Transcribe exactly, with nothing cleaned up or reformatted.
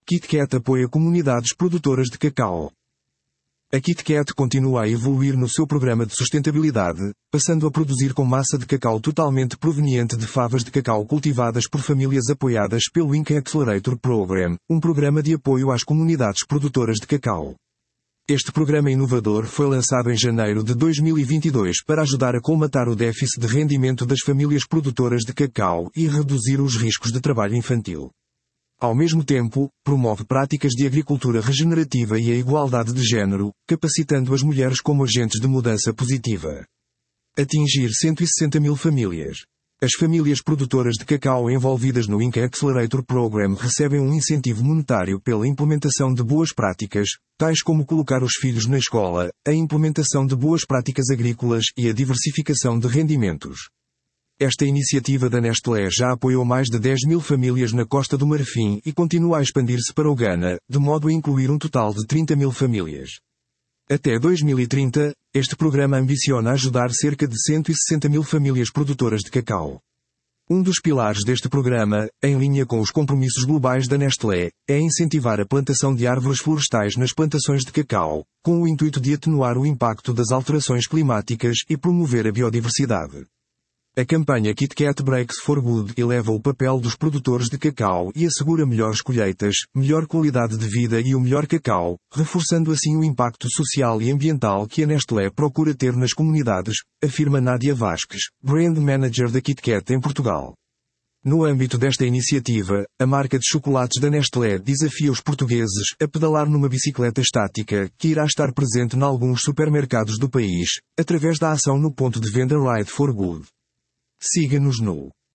KitKat apoia comunidades produtoras de cacau. A KitKat continua a evoluir no seu programa de sustentabilidade, passando a produzir com massa de cacau totalmente proveniente de favas de cacau cultivadas por famílias apoiadas pelo Inca Accelerator Program, um programa de apoio às comunidades produtoras de cacau. Este programa inovador foi lançado em janeiro de dois mil e vinte e dois para ajudar a colmatar o déficit de rendimento das famílias produtoras de cacau e reduzir os riscos de trabalho infantil. Ao mesmo tempo, promove práticas de agricultura regenerativa e a igualdade de género, capacitando as mulheres como agentes de mudança positiva. Atingir cento e sessenta mil famílias. As famílias produtoras de cacau envolvidas no Inca Accelerator Program recebem um incentivo monetário pela implementação de boas práticas, tais como colocar os filhos na escola, a implementação de boas práticas agrícolas e a diversificação de rendimentos. Esta iniciativa da Nestlé já apoiou mais de dez mil famílias na Costa do Marfim e continua a expandir-se para o Ghana, de modo a incluir um total de trinta mil famílias. Até dois mil e trinta, este programa ambiciona ajudar cerca de cento e sessenta mil famílias produtoras de cacau. Um dos pilares deste programa, em linha com os compromissos globais da Nestlé, é incentivar a plantação de árvores florestais nas plantações de cacau, com o intuito de atenuar o impacto das alterações climáticas e promover a biodiversidade. A campanha KitKat Breaks for Good eleva o papel dos produtores de cacau e assegura melhores colheitas, melhor qualidade de vida e o melhor cacau, reforçando assim o impacto social e ambiental que a Nestlé procura ter nas comunidades, afirma Nádia Vasques, Brand Manager da KitKat em Portugal. No âmbito desta iniciativa, a marca de chocolates da Nestlé desafia os portugueses a pedalar numa bicicleta estática que irá estar presente em alguns supermercados do país, através da ação no ponto de venda Ride for Good. Siga-nos no